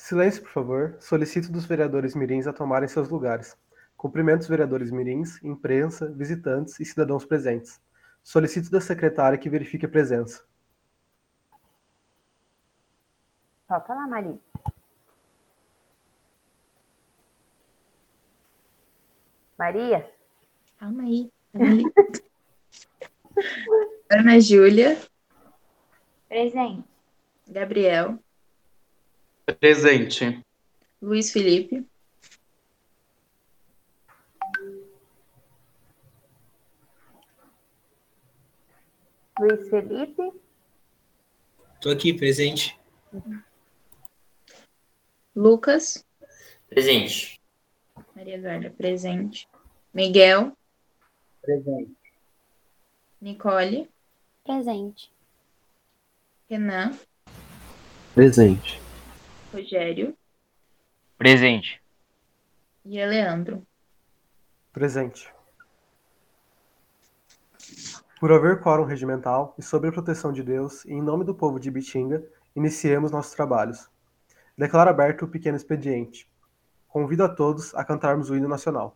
Silêncio, por favor. Solicito dos vereadores mirins a tomarem seus lugares. Cumprimento os vereadores mirins, imprensa, visitantes e cidadãos presentes. Solicito da secretária que verifique a presença. Pode falar, Maria. Maria? Calma aí. Ana Júlia. Presente. Gabriel. Presente. Luiz Felipe. Luiz Felipe. Estou aqui, presente. Lucas. Presente. Maria Eduarda, presente. Miguel. Presente. Nicole. Presente. Renan. Presente. Rogério. Presente. E Leandro. Presente. Por haver quórum regimental e sob a proteção de Deus e em nome do povo de Ibitinga, iniciemos nossos trabalhos. Declaro aberto o pequeno expediente. Convido a todos a cantarmos o hino nacional.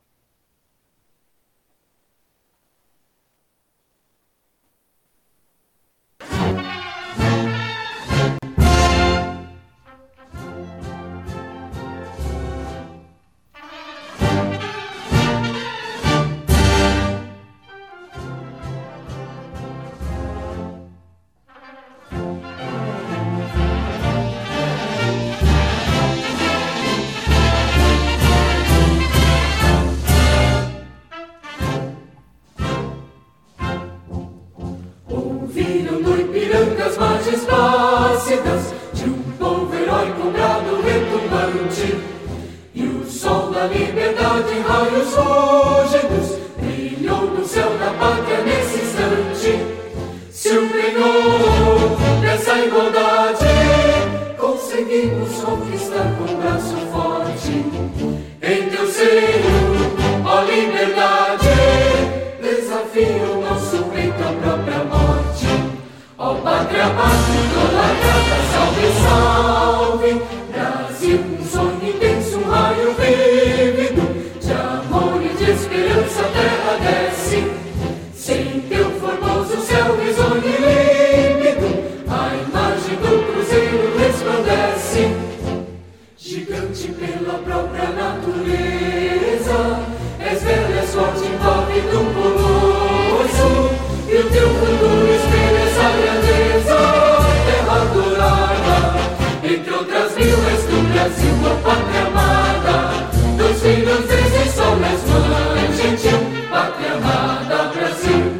Ouviram no Ipiranga as margens plácidas de um povo heróico, um brado retumbante, e o sol da liberdade em raios fúlgidos brilhou no céu da pátria nesse instante. Se o penhor dessa igualdade conseguimos conquistar com um braço forte, em teu seio, ó liberdade, desafia o nosso peito à própria morte. Ó pátria amada, idolatrada, salve, salve, Brasil, um sonho intenso, um raio vívido, de amor e de esperança a terra desce, sem teu formoso céu risonho e límpido, a imagem do cruzeiro resplandece, gigante pela própria natureza, és velha, és forte, envolve do colosso, e o teu futuro espelha essa grandeza, terra adorada, entre outras mil és do Brasil, a pátria amada, dos filhos desse sol, és mãe gentil, pátria amada, Brasil.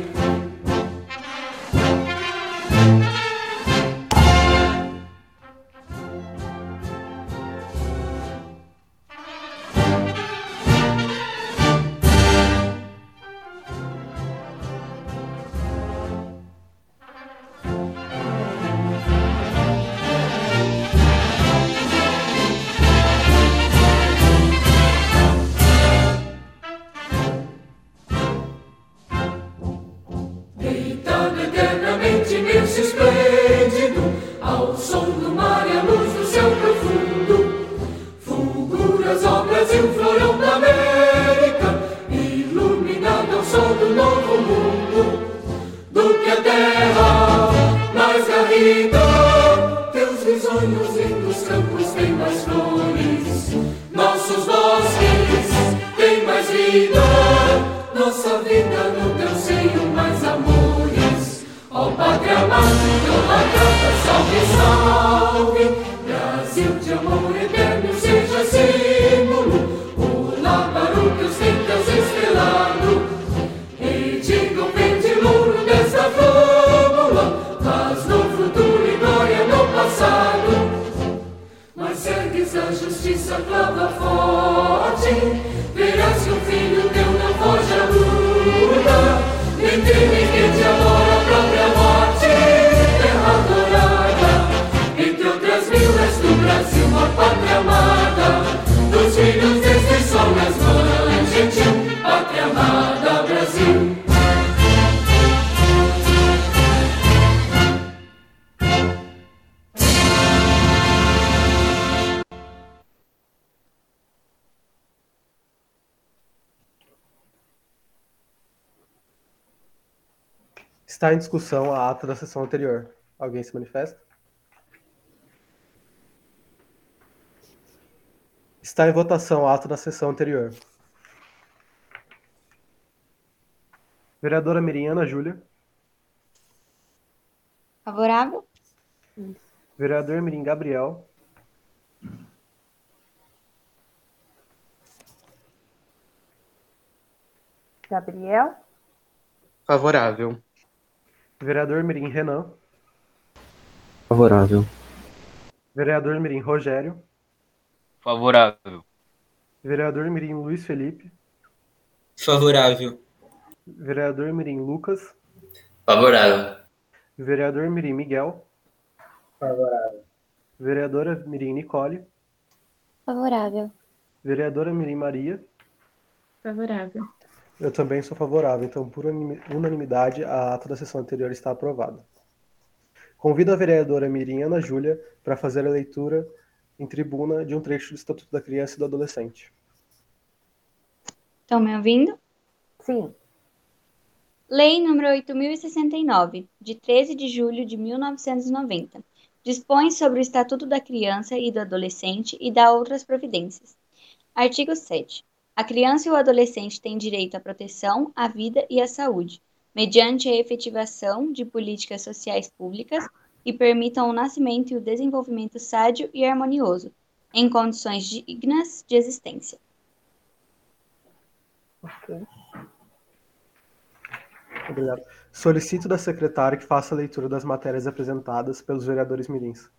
Deitado eternamente imenso e esplêndido, ao som do mar e à luz do céu profundo, fulgura as obras e o florão da América, iluminado ao sol do novo mundo, do que a terra mais garrida, teus risonhos lindos campos têm mais flores, nossos bosques têm mais vida, nossa vida no teu seio mais amores. Ó pátria amada, idolatrada, salve, salve, Brasil de amor eterno seja símbolo, olá para o que ostentas estrelado, e diga o verde louro desta fábula, paz no futuro e glória no passado. Mas ergues a justiça, clava forte, verás que o filho teu não foge à luta, nem teme que te adora a própria morte, terra adorada, entre outras mil és do Brasil, a pátria amada, dos filhos deste sol, és mãe gentil, pátria amada, Brasil. Está em discussão a ata da sessão anterior. Alguém se manifesta? Está em votação a ata da sessão anterior. Vereadora Mirim Ana Júlia. Favorável? Vereador Mirim Gabriel. Gabriel? Favorável. Vereador Mirim Renan. Favorável. Vereador Mirim Rogério. Favorável. Vereador Mirim Luiz Felipe. Favorável. Vereador Mirim Lucas. Favorável. Vereador Mirim Miguel. Favorável. Vereadora Mirim Nicole. Favorável. Vereadora Mirim Maria. Favorável. Eu também sou favorável, então por unanimidade a ata da sessão anterior está aprovada. Convido a vereadora Mirim Ana Júlia para fazer a leitura em tribuna de um trecho do Estatuto da Criança e do Adolescente. Estão me ouvindo? Sim. Lei nº 8.069, de 13 de julho de 1990, dispõe sobre o Estatuto da Criança e do Adolescente e dá outras providências. Artigo 7. A criança e o adolescente têm direito à proteção, à vida e à saúde, mediante a efetivação de políticas sociais públicas que permitam o nascimento e o desenvolvimento sádio e harmonioso, em condições dignas de existência. Ok. Obrigado. Solicito da secretária que faça a leitura das matérias apresentadas pelos vereadores mirins.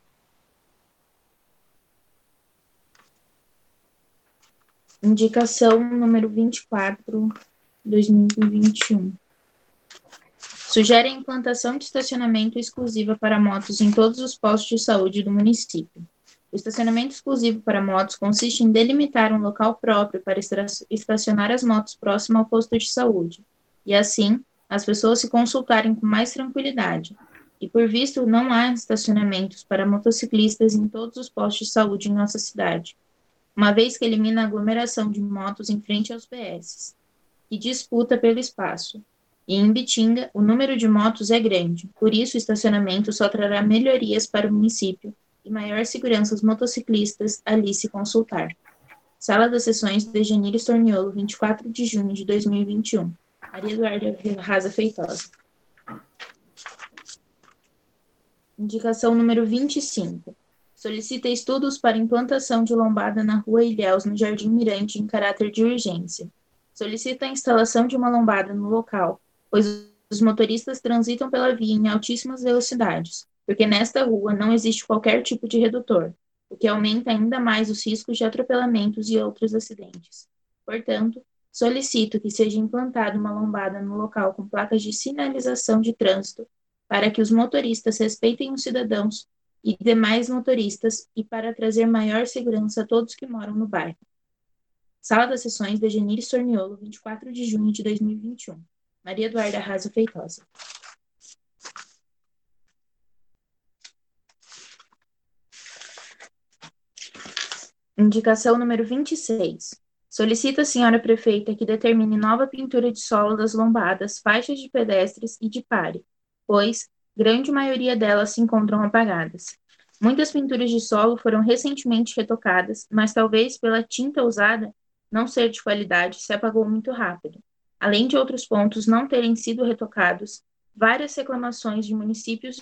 Indicação número 24, 2021. Sugere a implantação de estacionamento exclusiva para motos em todos os postos de saúde do município. O estacionamento exclusivo para motos consiste em delimitar um local próprio para estacionar as motos próximo ao posto de saúde, e assim as pessoas se consultarem com mais tranquilidade. E por visto não há estacionamentos para motociclistas em todos os postos de saúde em nossa cidade, uma vez que elimina a aglomeração de motos em frente aos PS, e disputa pelo espaço. E em Bitinga, o número de motos é grande, por isso o estacionamento só trará melhorias para o município e maior segurança aos motociclistas ali se consultar. Sala das Sessões de Janir Storniolo, 24 de junho de 2021. Maria Eduarda Raza Feitosa. Indicação número 25. Solicita estudos para implantação de lombada na Rua Ilhéus, no Jardim Mirante, em caráter de urgência. Solicita a instalação de uma lombada no local, pois os motoristas transitam pela via em altíssimas velocidades, porque nesta rua não existe qualquer tipo de redutor, o que aumenta ainda mais os riscos de atropelamentos e outros acidentes. Portanto, solicito que seja implantada uma lombada no local com placas de sinalização de trânsito, para que os motoristas respeitem os cidadãos e demais motoristas e para trazer maior segurança a todos que moram no bairro. Sala das Sessões de Janir Storniolo, 24 de junho de 2021. Maria Eduarda Raza Feitosa. Indicação número 26. Solicita a senhora prefeita que determine nova pintura de solo das lombadas, faixas de pedestres e de pare, pois grande maioria delas se encontram apagadas. Muitas pinturas de solo foram recentemente retocadas, mas talvez pela tinta usada não ser de qualidade, se apagou muito rápido. Além de outros pontos não terem sido retocados, várias reclamações de municípios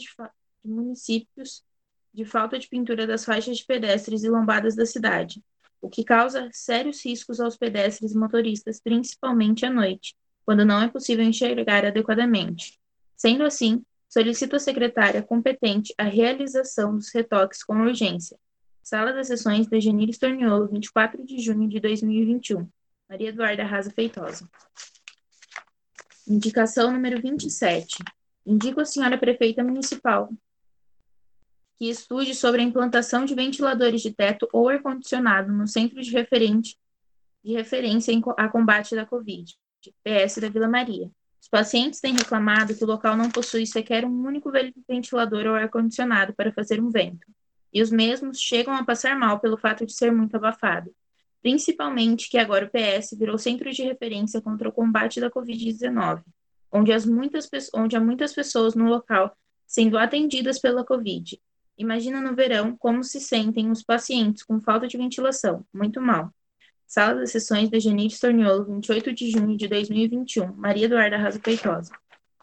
de falta de pintura das faixas de pedestres e lombadas da cidade, o que causa sérios riscos aos pedestres e motoristas, principalmente à noite, quando não é possível enxergar adequadamente. Sendo assim, solicito à secretária competente a realização dos retoques com urgência. Sala das Sessões de Janir Storniolo, 24 de junho de 2021. Maria Eduarda Raza Feitosa. Indicação número 27. Indico à senhora prefeita municipal que estude sobre a implantação de ventiladores de teto ou ar-condicionado no centro de referência a combate da Covid, PS da Vila Maria. Os pacientes têm reclamado que o local não possui sequer um único ventilador ou ar-condicionado para fazer um vento, e os mesmos chegam a passar mal pelo fato de ser muito abafado, principalmente que agora o PS virou centro de referência contra o combate da Covid-19. onde há muitas pessoas no local sendo atendidas pela Covid. Imagina no verão como se sentem os pacientes com falta de ventilação. Muito mal. Sala das Sessões da Janine Storniolo, 28 de junho de 2021. Maria Eduarda Raso Feitosa.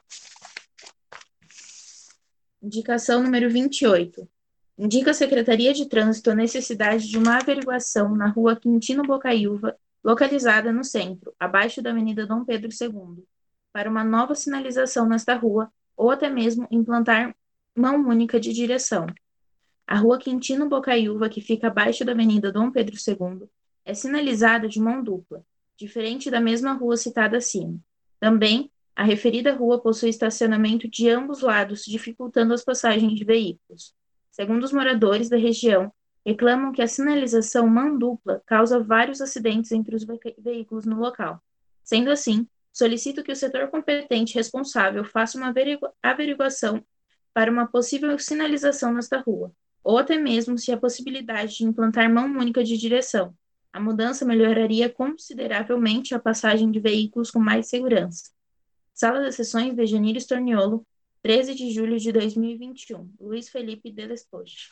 Indicação número 28. Indica a Secretaria de Trânsito a necessidade de uma averiguação na rua Quintino Bocaiúva, localizada no centro, abaixo da Avenida Dom Pedro II, para uma nova sinalização nesta rua, ou até mesmo implantar mão única de direção. A rua Quintino Bocaiúva, que fica abaixo da Avenida Dom Pedro II, é sinalizada de mão dupla, diferente da mesma rua citada acima. Também, a referida rua possui estacionamento de ambos lados, dificultando as passagens de veículos. Segundo os moradores da região, reclamam que a sinalização mão dupla causa vários acidentes entre os veículos no local. Sendo assim, solicito que o setor competente responsável faça uma averiguação para uma possível sinalização nesta rua, ou até mesmo se há possibilidade de implantar mão única de direção. A mudança melhoraria consideravelmente a passagem de veículos com mais segurança. Sala das Sessões de Janine Storniolo, 13 de julho de 2021. Luiz Felipe de Lespoche.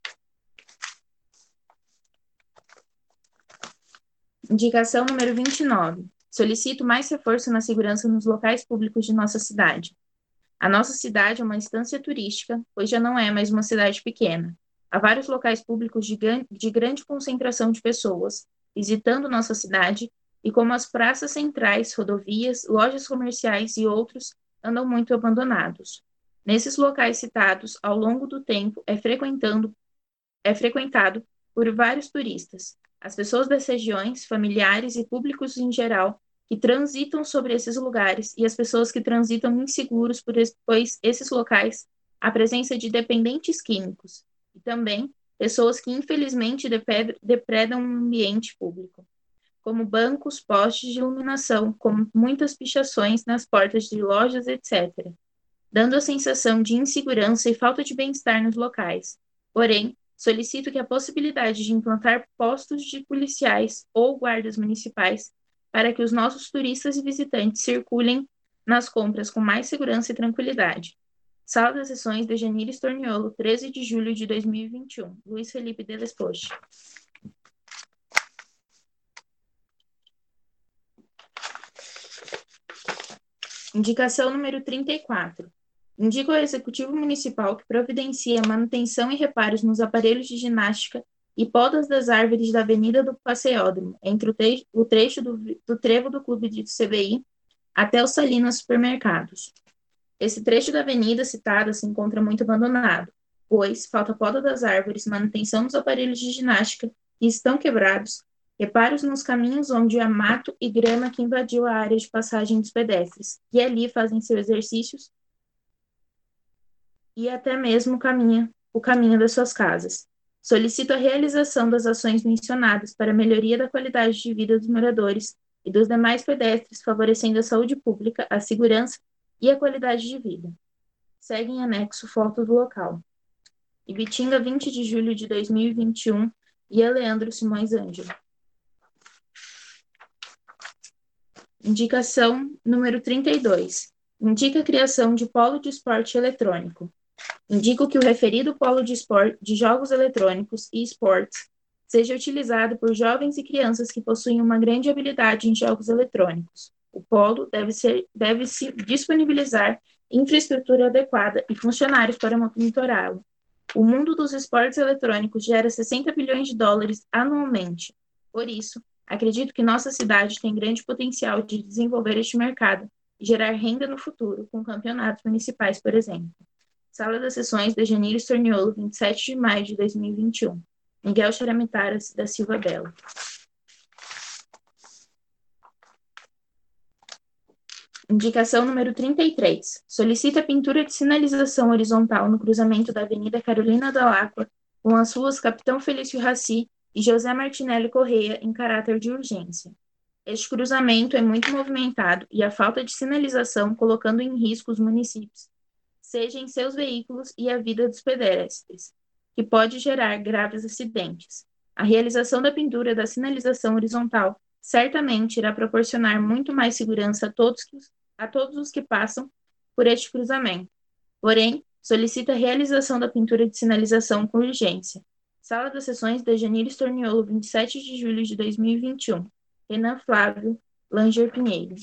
Indicação número 29. Solicito mais reforço na segurança nos locais públicos de nossa cidade. A nossa cidade é uma estância turística, pois já não é mais uma cidade pequena. Há vários locais públicos de grande concentração de pessoas visitando nossa cidade, e como as praças centrais, rodovias, lojas comerciais e outros andam muito abandonados. Nesses locais citados, ao longo do tempo, é frequentado por vários turistas. As pessoas das regiões, familiares e públicos em geral, que transitam sobre esses lugares, e as pessoas que transitam inseguros, pois esses locais há presença de dependentes químicos, e também pessoas que infelizmente depredam o ambiente público, como bancos, postes de iluminação, com muitas pichações nas portas de lojas, etc., dando a sensação de insegurança e falta de bem-estar nos locais. Porém, solicito que a possibilidade de implantar postos de policiais ou guardas municipais para que os nossos turistas e visitantes circulem nas compras com mais segurança e tranquilidade. Sala das Sessões de Janine Storniolo, 13 de julho de 2021. Luiz Felipe de Lespoche. Indicação número 34. Indica ao Executivo Municipal que providencie a manutenção e reparos nos aparelhos de ginástica e podas das árvores da Avenida do Passeódromo, entre o trecho do trevo do Clube de CBI até o Salinas Supermercados. Esse trecho da avenida citada se encontra muito abandonado, pois falta poda das árvores, manutenção dos aparelhos de ginástica que estão quebrados, reparos nos caminhos onde há mato e grama que invadiu a área de passagem dos pedestres, que ali fazem seus exercícios e até mesmo o caminho das suas casas. Solicito a realização das ações mencionadas para a melhoria da qualidade de vida dos moradores e dos demais pedestres, favorecendo a saúde pública, a segurança e a qualidade de vida. Segue em anexo foto do local. Ibitinga, 20 de julho de 2021, e Leandro Simões Ângelo. Indicação número 32. Indica a criação de polo de esporte eletrônico. Indico que o referido polo de jogos eletrônicos e esportes seja utilizado por jovens e crianças que possuem uma grande habilidade em jogos eletrônicos. O polo deve-se disponibilizar infraestrutura adequada e funcionários para monitorá-lo. O mundo dos esportes eletrônicos gera 60 bilhões de dólares anualmente. Por isso, acredito que nossa cidade tem grande potencial de desenvolver este mercado e gerar renda no futuro, com campeonatos municipais, por exemplo. Sala das Sessões de Janine Storniolo, 27 de maio de 2021. Miguel Xaramitara da Silva Belo. Indicação número 33. Solicita pintura de sinalização horizontal no cruzamento da Avenida Carolina da Lacqua com as ruas Capitão Felício Raci e José Martinelli Correia em caráter de urgência. Este cruzamento é muito movimentado e a falta de sinalização colocando em risco os municípios, seja em seus veículos e a vida dos pedestres, que pode gerar graves acidentes. A realização da pintura da sinalização horizontal certamente irá proporcionar muito mais segurança a todos a todos os que passam por este cruzamento. Porém, solicita a realização da pintura de sinalização com urgência. Sala das Sessões da Janir Storniolo, 27 de julho de 2021. Renan Flávio Langer Pinheiro.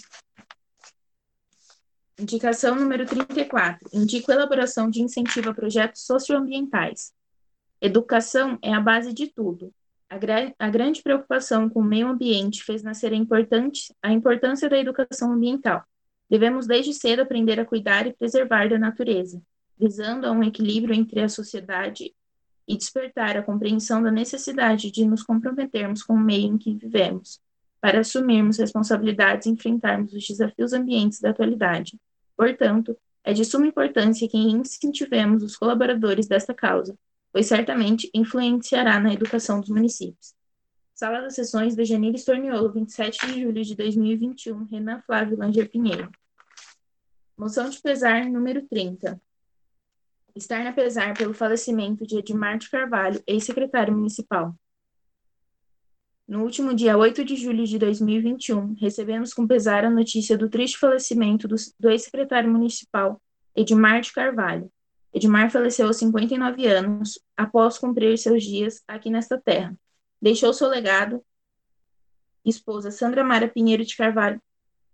Indicação número 34. Indico elaboração de incentivo a projetos socioambientais. Educação é a base de tudo. A grande preocupação com o meio ambiente fez nascer a importância da educação ambiental. Devemos desde cedo aprender a cuidar e preservar da natureza, visando a um equilíbrio entre a sociedade e despertar a compreensão da necessidade de nos comprometermos com o meio em que vivemos, para assumirmos responsabilidades e enfrentarmos os desafios ambientes da atualidade. Portanto, é de suma importância que incentivemos os colaboradores desta causa, pois certamente influenciará na educação dos municípios. Sala das Sessões da Janir Storniolo, 27 de julho de 2021, Renan Flávio Langer Pinheiro. Moção de pesar número 30. Externa pesar pelo falecimento de Edmar de Carvalho, ex-secretário municipal. No último dia 8 de julho de 2021, recebemos com pesar a notícia do triste falecimento do ex-secretário municipal, Edmar de Carvalho. Edmar faleceu aos 59 anos, após cumprir seus dias aqui nesta terra. Deixou seu legado, esposa Sandra Mara Pinheiro de Carvalho.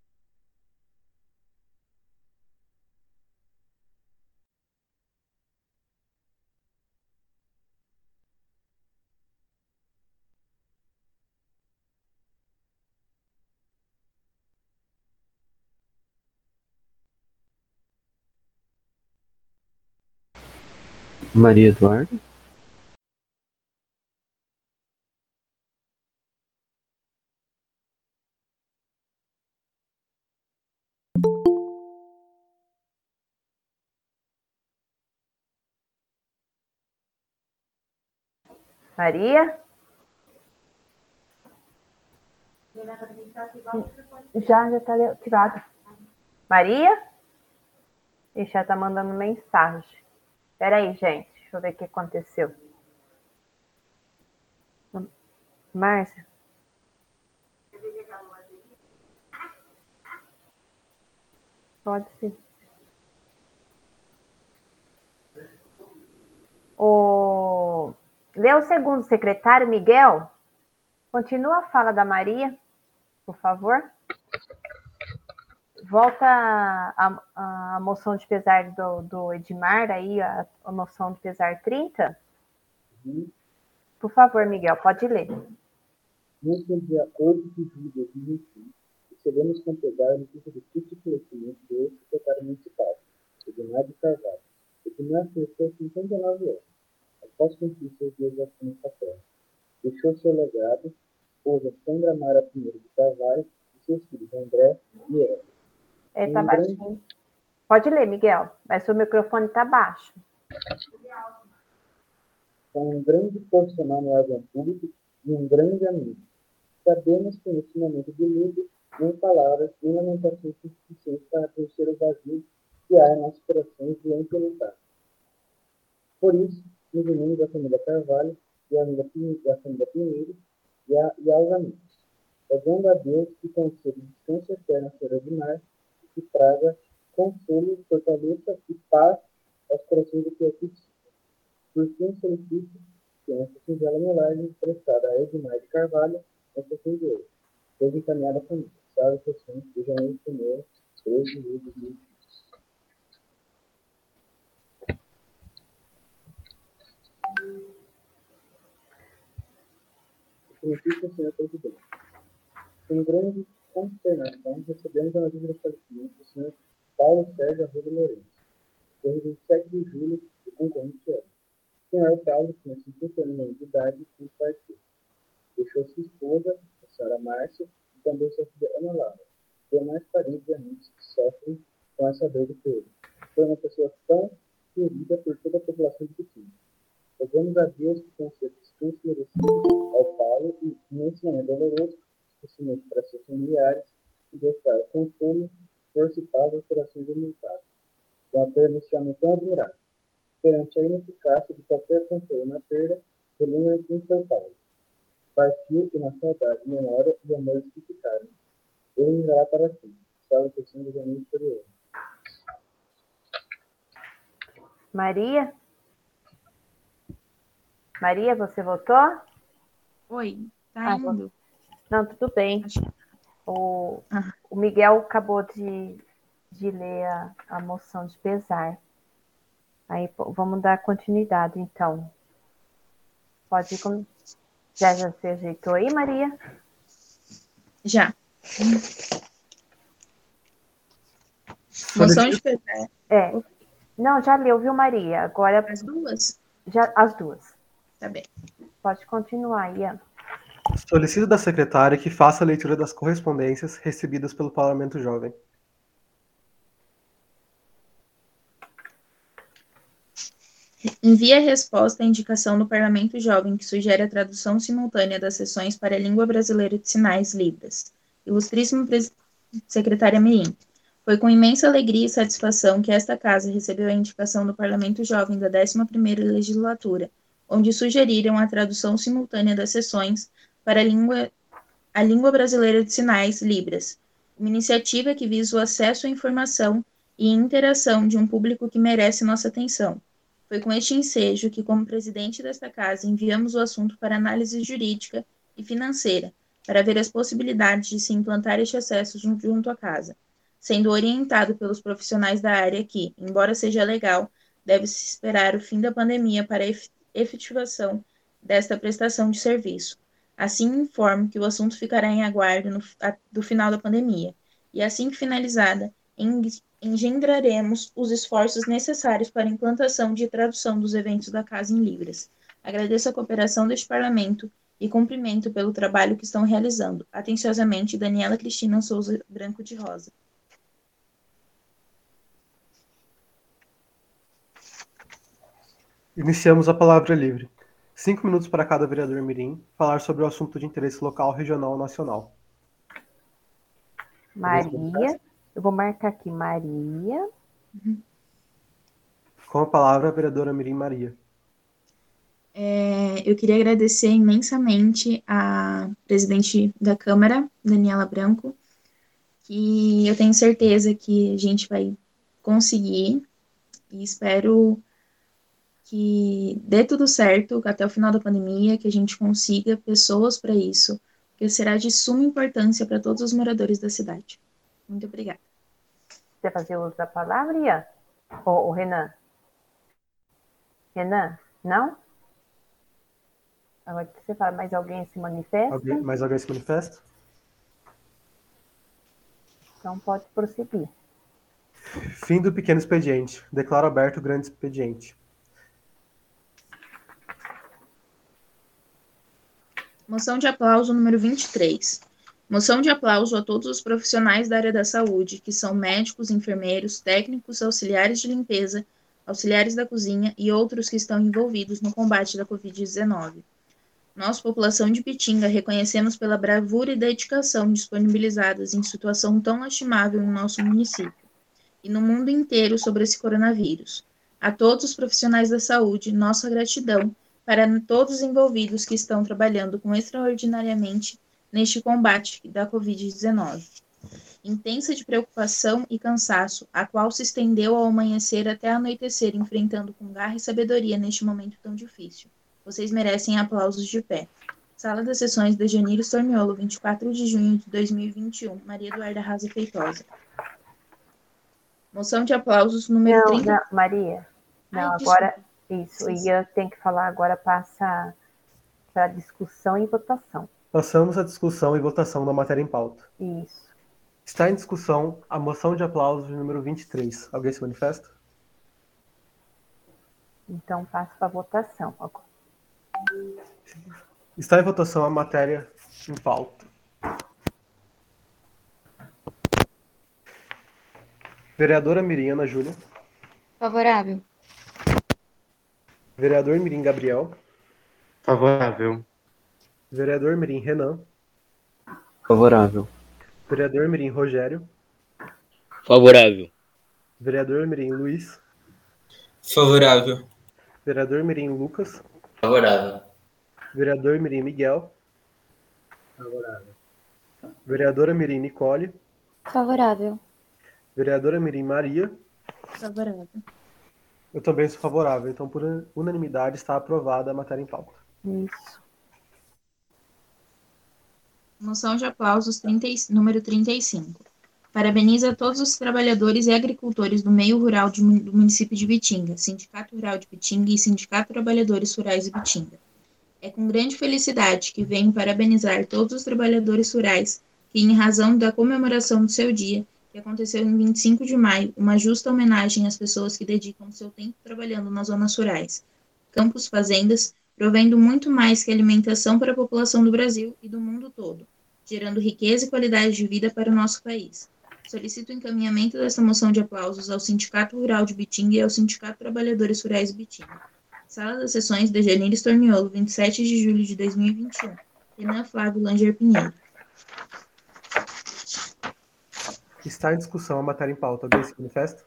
Maria Eduarda. Maria? Já está ativado. Maria? Ixi, já está mandando mensagem. Espera aí, gente. Deixa eu ver o que aconteceu. Márcia? Pode ser. Lê o segundo secretário, Miguel. Continua a fala da Maria, por favor. Volta a moção de pesar do Edmar, aí a moção de pesar 30. Por favor, Miguel, pode ler. No dia 8 de julho de 2021, recebemos com pesar a notícia do triste falecimento do ex-secretário municipal, Edmar de Carvalho. Edmar faleceu aos 59 anos, após cumprir seus dias aqui nesta terra. Deixou seu legado, esposa Sandra Mara Pinheiro de Carvalho e seus filhos André e Eva. Tá baixinho. Pode ler, Miguel, mas seu microfone está baixo. Com um grande profissional no órgão público e um grande amigo. Sabemos que nesse momento de luto, nem palavras, nem lamentações suficientes para preencher o vazio que há em nossos corações diante do lutar. Por isso, nos unimos à família Carvalho e à família Pinheiro e aos amigos, rogando a Deus que conceda descanso eterno a Senhor Edmar e que traga consolo, fortaleza e paz aos corações do que aqui se. Por fim, solicito que essa singela homenagem prestada a Edmar de Carvalho nesta fim de hoje seja encaminhada à família. Salve, sessões de janeiro de 13 de julho de 2020. Excelentíssimo Senhor Presidente, com grande consternação, recebemos a notícia do falecimento do Sr. Paulo Sérgio Arruda Lourenço, dia 27 de julho, de concorrente ano. O Sr. Paulo tinha 50 anos de idade e partiu. Deixou sua esposa, a senhora Márcia, e também sua filha Ana Laura, e mais parentes e amigos que sofrem com essa dor de perda. Foi uma pessoa tão querida por toda a população de Pitinga. Rogamos a Deus que conceda descanso merecido ao Paulo e, nesse momento doloroso, especialmente para seus familiares, que Deus traga consolo, força e paz aos corações humilhados. Com a perda nesse homem tão admirável. Perante a ineficácia de qualquer consolo na perda, relembra quem foi Paulo. Partiu e na saudade, memória e amor se ficaram. Ele irá para si. Estava sessão do exame superior. Maria? Maria, você votou? Oi, tá indo. Não, tudo bem. O Miguel acabou de ler a moção de pesar. Aí vamos dar continuidade, então. Pode ir com... Já se ajeitou aí, Maria? Já. Moção de pesar. Não, já leu, viu, Maria? Agora... As duas? Já, as duas. Tá bem. Pode continuar, Ian. Solicito da secretária que faça a leitura das correspondências recebidas pelo Parlamento Jovem. Envie a resposta à indicação do Parlamento Jovem que sugere a tradução simultânea das sessões para a língua brasileira de sinais Libras. Ilustríssimo secretária Mirim, foi com imensa alegria e satisfação que esta casa recebeu a indicação do Parlamento Jovem da 11ª Legislatura, onde sugeriram a tradução simultânea das sessões para a língua brasileira de sinais Libras, uma iniciativa que visa o acesso à informação e interação de um público que merece nossa atenção. Foi com este ensejo que, como presidente desta casa, enviamos o assunto para análise jurídica e financeira, para ver as possibilidades de se implantar este acesso junto à casa, sendo orientado pelos profissionais da área que, embora seja legal, deve-se esperar o fim da pandemia para a efetivação desta prestação de serviço. Assim, informo que o assunto ficará em aguardo do final da pandemia, e assim que finalizada, engendraremos os esforços necessários para a implantação de tradução dos eventos da Casa em Libras. Agradeço a cooperação deste Parlamento e cumprimento pelo trabalho que estão realizando. Atenciosamente, Daniela Cristina Souza Branco de Rosa. Iniciamos a palavra livre. 5 minutos para cada vereador mirim falar sobre o assunto de interesse local, regional ou nacional. Maria, eu vou marcar aqui Maria. Com a palavra, a vereadora mirim Maria. Eu queria agradecer imensamente a presidente da Câmara, Daniela Branco, que eu tenho certeza que a gente vai conseguir e espero que dê tudo certo até o final da pandemia, que a gente consiga pessoas para isso, porque será de suma importância para todos os moradores da cidade. Muito obrigada. Você fazer uso da palavra, Ian? Ou Renan? Renan, não? Agora você fala, mais alguém se manifesta? Mais alguém se manifesta? Então pode prosseguir. Fim do pequeno expediente. Declaro aberto o grande expediente. Moção de aplauso número 23. Moção de aplauso a todos os profissionais da área da saúde, que são médicos, enfermeiros, técnicos, auxiliares de limpeza, auxiliares da cozinha e outros que estão envolvidos no combate da Covid-19. Nós, população de Ipitinga, reconhecemos pela bravura e dedicação disponibilizadas em situação tão lastimável em nosso município e no mundo inteiro sobre esse coronavírus. A todos os profissionais da saúde, nossa gratidão para todos os envolvidos que estão trabalhando com extraordinariamente neste combate da Covid-19. Intensa de preocupação e cansaço, a qual se estendeu ao amanhecer até anoitecer, enfrentando com garra e sabedoria neste momento tão difícil. Vocês merecem aplausos de pé. Sala das Sessões de Janiro Stormiolo, 24 de junho de 2021. Maria Eduarda Raza Feitosa. Moção de aplausos número 30. Não, Maria. Não, agora... Isso, o Ian tem que falar agora, passa para discussão e votação. Passamos à discussão e votação da matéria em pauta. Isso. Está em discussão a moção de aplausos número 23. Alguém se manifesta? Então, passo para a votação agora. Está em votação a matéria em pauta. Vereadora Mirim Ana Júlia. Favorável. Vereador mirim Gabriel. Favorável. Vereador mirim Renan. Favorável. Vereador mirim Rogério. Favorável. Vereador mirim Luiz. Favorável. Vereador mirim Lucas. Favorável. Vereador mirim Miguel. Favorável. Vereadora mirim Nicole. Favorável. Vereadora Mirim Maria. Favorável. Eu também sou favorável, então por unanimidade está aprovada a matéria em pauta. Isso. Moção de aplausos número 35. Parabeniza todos os trabalhadores e agricultores do meio rural do município de Bitinga, Sindicato Rural de Bitinga e Sindicato Trabalhadores Rurais de Bitinga. É com grande felicidade que venho parabenizar todos os trabalhadores rurais que, em razão da comemoração do seu dia, que aconteceu em 25 de maio, uma justa homenagem às pessoas que dedicam seu tempo trabalhando nas zonas rurais, campos, fazendas, provendo muito mais que alimentação para a população do Brasil e do mundo todo, gerando riqueza e qualidade de vida para o nosso país. Solicito o encaminhamento desta moção de aplausos ao Sindicato Rural de Bitinga e ao Sindicato Trabalhadores Rurais de Bitinga. Sala das Sessões de Janeiro Estorniolo, 27 de julho de 2021. Renan Flávio Langer Pinheiro. Está em discussão a matéria em pauta. Alguém se manifesta?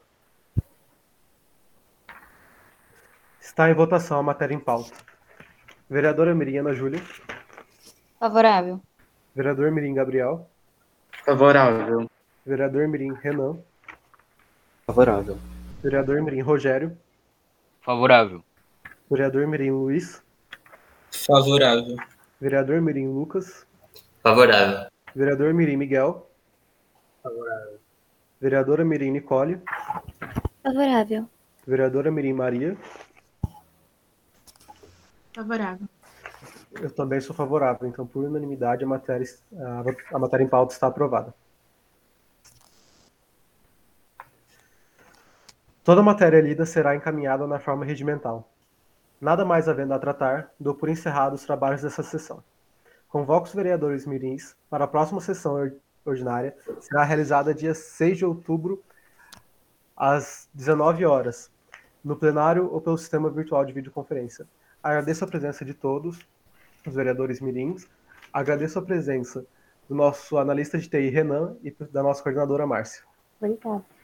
Está em votação a matéria em pauta. Vereadora Mirim Ana Júlia. Favorável. Vereador Mirim Gabriel. Favorável. Vereador Mirim Renan. Favorável. Vereador Mirim Rogério. Favorável. Vereador Mirim Luiz. Favorável. Vereador Mirim Lucas. Favorável. Vereador Mirim Miguel. Favorável. Vereadora Mirim Nicole. Favorável. Vereadora Mirim Maria. Favorável. Eu também sou favorável, então por unanimidade a matéria em pauta está aprovada. Toda matéria lida será encaminhada na forma regimental. Nada mais havendo a tratar, dou por encerrados os trabalhos dessa sessão. Convoco os vereadores mirins para a próxima sessão ordinária, será realizada dia 6 de outubro, às 19 horas, no plenário ou pelo sistema virtual de videoconferência. Agradeço a presença de todos os vereadores mirins, agradeço a presença do nosso analista de TI, Renan, e da nossa coordenadora, Márcia. Obrigada.